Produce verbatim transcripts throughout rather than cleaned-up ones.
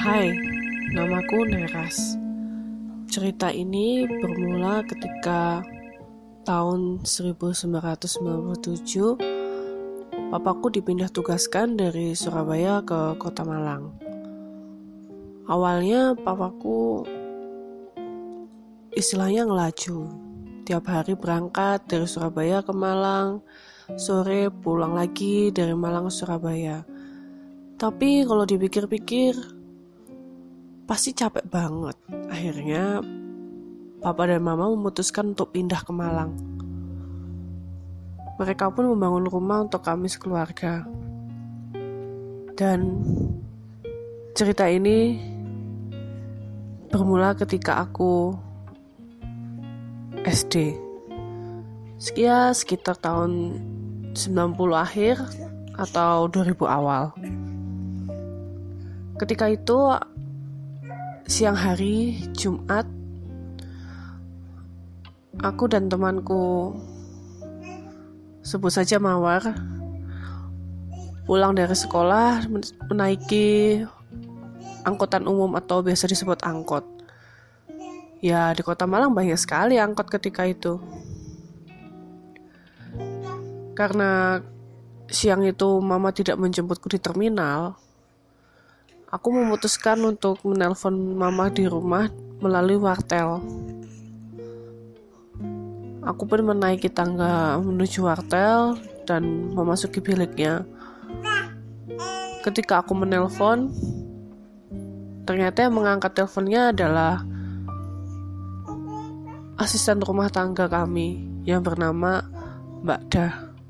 Hai, namaku Neras. Cerita ini bermula ketika tahun seribu sembilan ratus sembilan puluh tujuh, papaku dipindah tugaskan dari Surabaya ke Kota Malang. Awalnya papaku istilahnya ngelaju. Tiap hari berangkat dari Surabaya ke Malang, sore pulang lagi dari Malang ke Surabaya. Tapi kalau dipikir-pikir, pasti capek banget. Akhirnya papa dan mama memutuskan untuk pindah ke Malang. Mereka pun membangun rumah untuk kami sekeluarga. Dan cerita ini bermula ketika aku S D. Sekian sekitar tahun sembilan puluh akhir atau dua ribu awal. Ketika itu siang hari Jumat, aku dan temanku, sebut saja Mawar, pulang dari sekolah menaiki angkutan umum atau biasa disebut angkot. Ya, di Kota Malang banyak sekali angkot ketika itu. Karena siang itu mama tidak menjemputku di terminal, aku memutuskan untuk menelpon mama di rumah melalui wartel. Aku pun menaiki tangga menuju wartel dan memasuki biliknya. Ketika aku menelpon, ternyata yang mengangkat teleponnya adalah asisten rumah tangga kami yang bernama Mbak Dah.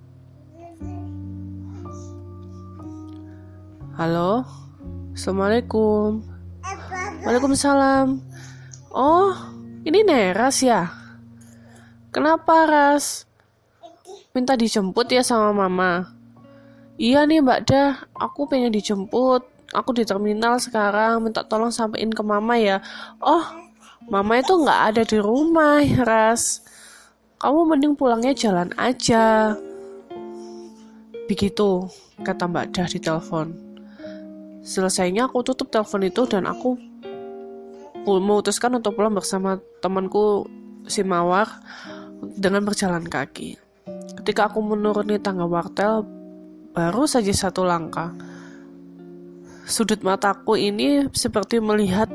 Halo? Assalamualaikum. Waalaikumsalam. Oh, ini Neras ya? Kenapa, Ras? Minta dijemput ya sama mama? Iya nih Mbak Dah, aku pengen dijemput. Aku di terminal sekarang, minta tolong sampein ke mama ya. Oh, mama itu gak ada di rumah, Ras. Kamu mending pulangnya jalan aja. Begitu kata Mbak Dah di telepon. Selesainya aku tutup telepon itu dan aku memutuskan untuk pulang bersama temanku si Mawar dengan berjalan kaki. Ketika aku menuruni tangga wartel, baru saja satu langkah, sudut mataku ini seperti melihat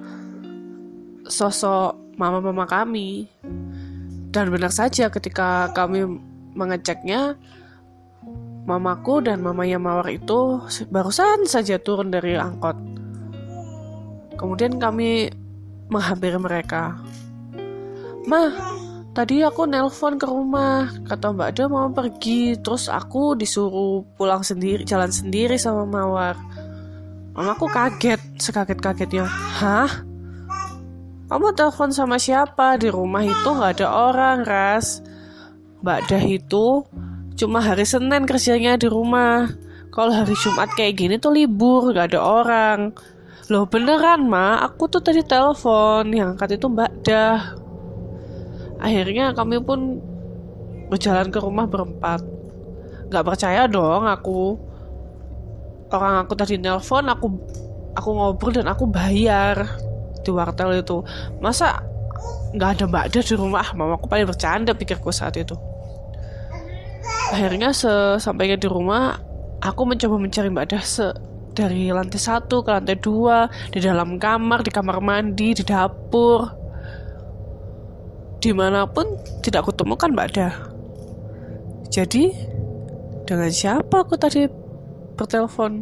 sosok mama-mama kami. Dan benar saja ketika kami mengeceknya, mamaku dan mamanya Mawar itu barusan saja turun dari angkot. Kemudian kami menghampiri mereka. "Ma, tadi aku nelpon ke rumah, kata Mbak Ada mau pergi, terus aku disuruh pulang sendiri, jalan sendiri sama Mawar." Mamaku kaget, sekaget-kagetnya. "Hah? Kamu telepon sama siapa? Di rumah itu gak ada orang, Ras. Mbak Dah itu cuma hari Senin kerjanya di rumah. Kalau hari Jumat kayak gini tuh libur, gak ada orang." "Loh beneran Ma, aku tuh tadi telepon, yang angkat itu Mbak Dah." Akhirnya kami pun berjalan ke rumah berempat. Gak percaya dong aku. Orang aku tadi nelpon, aku aku ngobrol dan aku bayar di wartel itu. Masa gak ada Mbak Dah di rumah? Mamaku paling bercanda pikirku saat itu. Akhirnya sesampainya di rumah, aku mencoba mencari Mbak Dah se- dari lantai satu ke lantai dua, di dalam kamar, di kamar mandi, di dapur. Dimanapun tidak kutemukan Mbak Dah. Jadi, dengan siapa aku tadi bertelepon?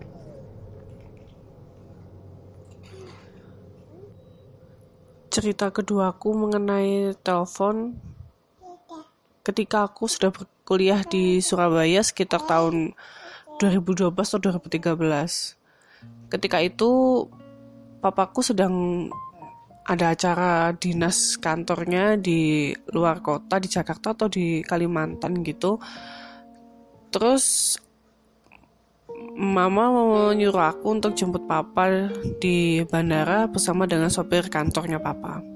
Cerita keduaku mengenai telepon ketika aku sudah berkuliah di Surabaya sekitar tahun dua ribu dua belas atau dua ribu tiga belas. Ketika itu papaku sedang ada acara dinas kantornya di luar kota, di Jakarta atau di Kalimantan gitu. Terus mama menyuruh aku untuk jemput papa di bandara bersama dengan sopir kantornya papa.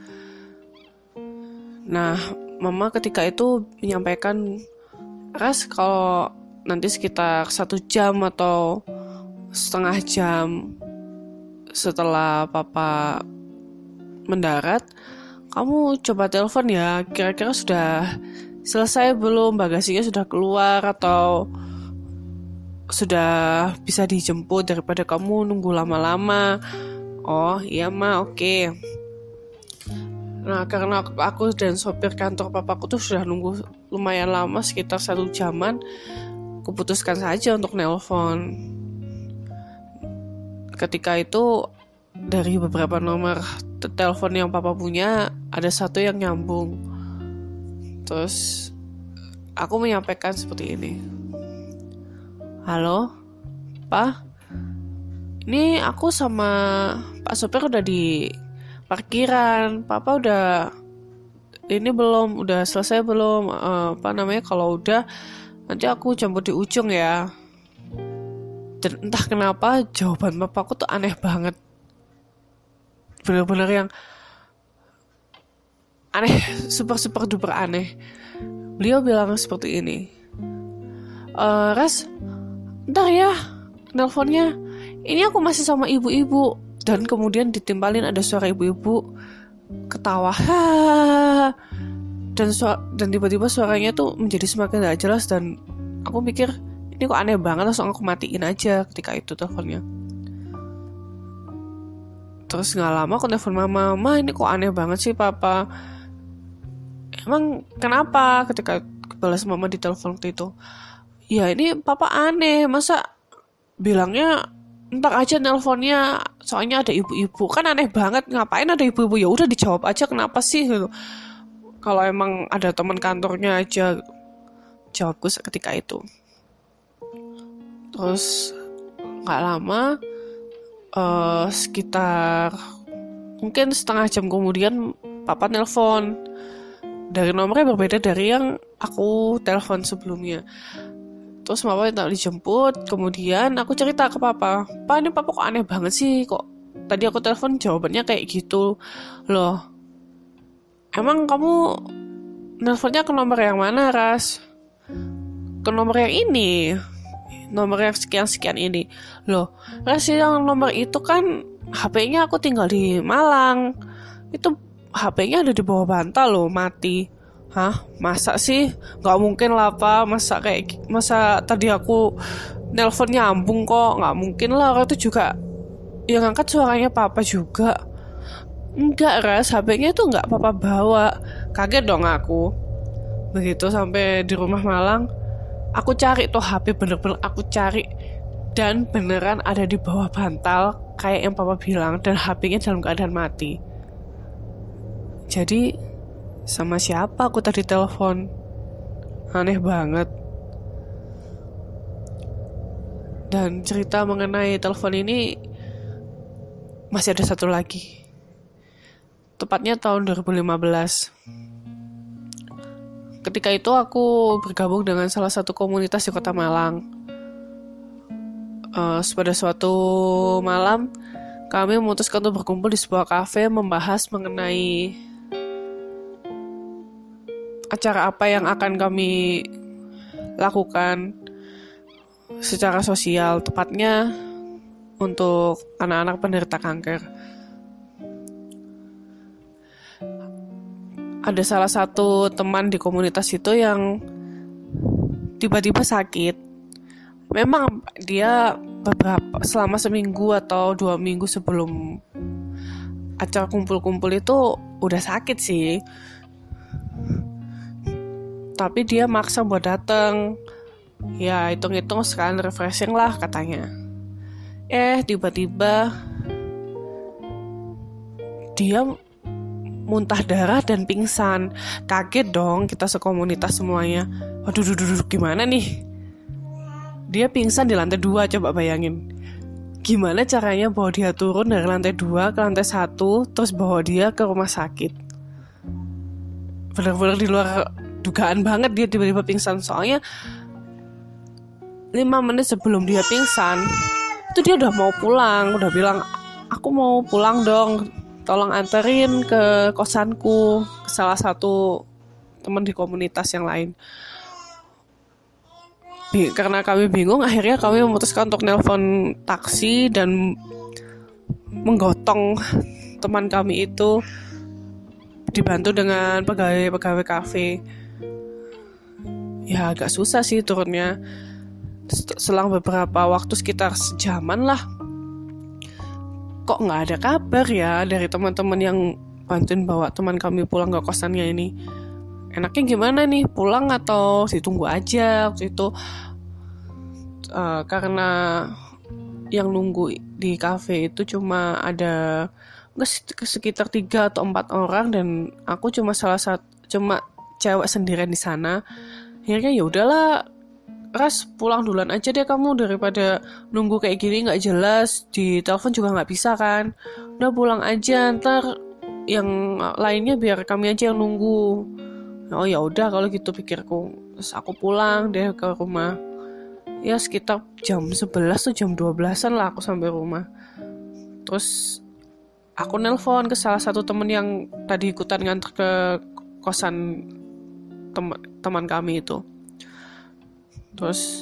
Nah, mama ketika itu menyampaikan, "Ras, kalau nanti sekitar satu jam atau setengah jam setelah papa mendarat, kamu coba telepon ya, kira-kira sudah selesai belum, bagasinya sudah keluar atau sudah bisa dijemput daripada kamu nunggu lama-lama. Oh iya ma, oke okay. Nah karena aku dan sopir kantor papaku tuh sudah nunggu lumayan lama, sekitar satu jaman, kuputuskan saja untuk nelpon. Ketika itu dari beberapa nomor telepon yang papa punya, ada satu yang nyambung. Terus aku menyampaikan seperti ini. Halo, Pak. Ini aku sama Pak sopir udah di parkiran. Papa udah ini belum, udah selesai belum? Uh, apa namanya? Kalau udah, nanti aku jemput di ujung ya. Dan entah kenapa jawaban papaku tuh aneh banget. Bener-bener yang aneh, super-super duper aneh. Beliau bilang seperti ini. E, Ras, ntar ya nelponnya. Ini aku masih sama ibu-ibu. Dan kemudian ditimpalin ada suara ibu-ibu ketawa. Dan suara, dan tiba-tiba suaranya tuh menjadi semakin gak jelas. Dan aku mikir, ini kok aneh banget. Langsung aku matiin aja ketika itu teleponnya. Terus gak lama aku telepon mama. Ma, ini kok aneh banget sih papa. Emang kenapa? Ketika balas mama di telepon waktu itu, ya ini papa aneh. Masa bilangnya ntar aja nelponnya, soalnya ada ibu-ibu. Kan aneh banget, ngapain ada ibu-ibu? Ya udah dijawab aja, kenapa sih gitu. Kalau emang ada teman kantornya aja, jawabku ketika itu. Terus gak lama, uh, sekitar mungkin setengah jam kemudian papa nelpon dari nomor yang berbeda dari yang aku telepon sebelumnya. Terus mama minta dijemput. Kemudian aku cerita ke papa, Pak ini papa kok aneh banget sih, kok tadi aku telepon jawabannya kayak gitu loh. Emang kamu nelponnya ke nomor yang mana, Ras? Ke nomor yang ini, nomor yang sekian-sekian ini. Loh, Ras, yang nomor itu kan H P-nya aku tinggal di Malang. Itu H P-nya ada di bawah bantal loh, mati. Hah? Masa sih? Gak mungkin lah Pak. Masa kayak Masa tadi aku nelpon nyambung kok? Gak mungkin lah. Orang itu juga yang angkat suaranya papa juga. Enggak, Ras, H P-nya itu gak papa bawa. Kaget dong aku. Begitu sampai di rumah Malang, aku cari tuh H P, bener-bener aku cari. Dan beneran ada di bawah bantal kayak yang papa bilang. Dan H P-nya dalam keadaan mati. Jadi sama siapa aku tadi telepon? Aneh banget. Dan cerita mengenai telepon ini masih ada satu lagi. Tepatnya tahun dua ribu lima belas. Ketika itu aku bergabung dengan salah satu komunitas di Kota Malang. Uh, pada suatu malam kami memutuskan untuk berkumpul di sebuah kafe membahas mengenai acara apa yang akan kami lakukan secara sosial, tepatnya untuk anak-anak penderita kanker. Ada salah satu teman di komunitas itu yang tiba-tiba sakit. Memang dia beberapa selama seminggu atau dua minggu sebelum acara kumpul-kumpul itu udah sakit sih. Tapi dia maksa buat datang. Ya hitung-hitung sekalian refreshing lah katanya. Eh tiba-tiba dia muntah darah dan pingsan. Kaget dong kita sekomunitas semuanya. Waduh, duh, duh, duh, gimana nih? Dia pingsan di lantai dua, coba bayangin. Gimana caranya bawa dia turun dari lantai dua ke lantai satu, terus bawa dia ke rumah sakit? Benar-benar di luar dugaan banget dia tiba-tiba pingsan. Soalnya lima menit sebelum dia pingsan itu dia udah mau pulang, udah bilang aku mau pulang dong, tolong anterin ke kosanku, ke salah satu teman di komunitas yang lain. Karena kami bingung, akhirnya kami memutuskan untuk nelpon taksi dan menggotong teman kami itu, dibantu dengan pegawai-pegawai kafe. Ya agak susah sih turunnya. Selang beberapa waktu sekitar sejaman lah, kok nggak ada kabar ya dari teman-teman yang bantuin bawa teman kami pulang ke kosannya ini. Enaknya gimana nih, pulang atau ditunggu aja? Waktu itu uh, karena yang nunggu di kafe itu cuma ada sekitar tiga atau empat orang dan aku cuma salah satu, cuma cewek sendirian di sana. Akhirnya ya udahlah, Ras pulang duluan aja deh kamu, daripada nunggu kayak gini nggak jelas, di telepon juga nggak bisa kan. Udah pulang aja, ntar yang lainnya biar kami aja yang nunggu. Oh ya udah kalau gitu pikirku. Terus aku pulang deh ke rumah. Ya sekitar jam sebelas atau jam dua belasan lah aku sampai rumah. Terus aku nelpon ke salah satu temen yang tadi ikutan nganter ke kosan tem- teman kami itu. Terus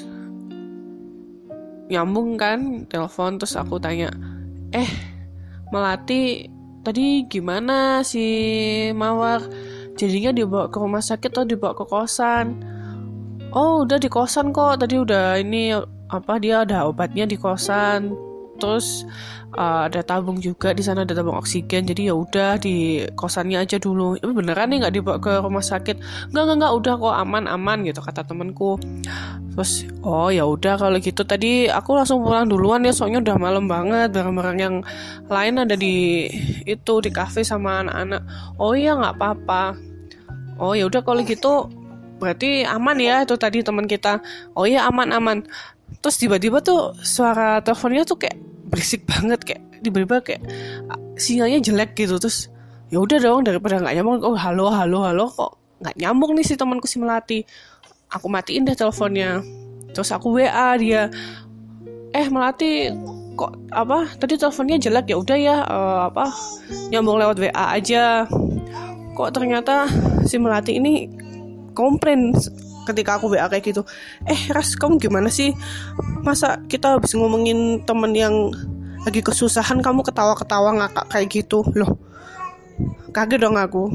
nyambung kan telepon, terus aku tanya, eh Melati tadi gimana si Mawar, jadinya dibawa ke rumah sakit atau dibawa ke kosan? Oh udah di kosan kok, tadi udah ini apa dia ada obatnya di kosan, terus uh, ada tabung juga di sana, ada tabung oksigen, jadi ya udah di kosannya aja dulu. Ini beneran nih nggak dibawa ke rumah sakit? Nggak nggak nggak udah kok, aman aman gitu kata temanku. Terus oh ya udah kalau gitu, tadi aku langsung pulang duluan ya, soalnya udah malam banget, barang-barang yang lain ada di itu di kafe sama anak-anak. Oh iya nggak apa-apa. Oh ya udah kalau gitu berarti aman ya itu tadi teman kita. Oh iya aman aman. Terus tiba-tiba tuh suara teleponnya tuh kayak berisik banget, kayak tiba-tiba kayak sinyalnya jelek gitu. Terus ya udah dong, daripada nggak nyambung, oh halo halo halo kok nggak nyambung nih si temanku si Melati. Aku matiin deh teleponnya. Terus aku W A dia, eh Melati kok apa tadi teleponnya jelek? Ya udah ya uh, apa nyambung lewat W A aja. Kok ternyata si Melati ini komplain ketika aku W A kayak gitu. Eh Ras, kamu gimana sih? Masa kita habis ngomongin temen yang lagi kesusahan kamu ketawa-ketawa ngakak kayak gitu? Loh, kaget dong aku.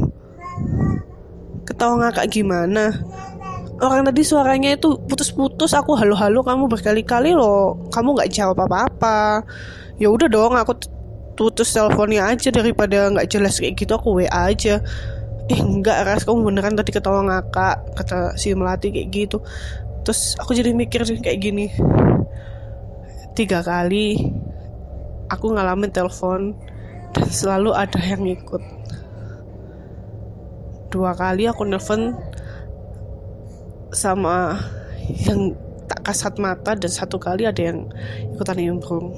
Ketawa ngakak gimana? Orang tadi suaranya itu putus-putus, aku halo-halo kamu berkali-kali loh, kamu gak jawab apa-apa. Ya udah dong, aku putus teleponnya aja, daripada gak jelas kayak gitu aku W A aja. Eh enggak Ras, kamu beneran tadi ketawa ngakak, kata si Melati kayak gitu. Terus aku jadi mikir kayak gini, tiga kali aku ngalamin telepon dan selalu ada yang ikut. Dua kali aku nelfon sama yang tak kasat mata, dan satu kali ada yang ikutan nimbrung.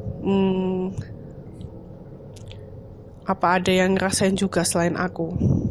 Hmm, apa ada yang ngerasain juga selain aku?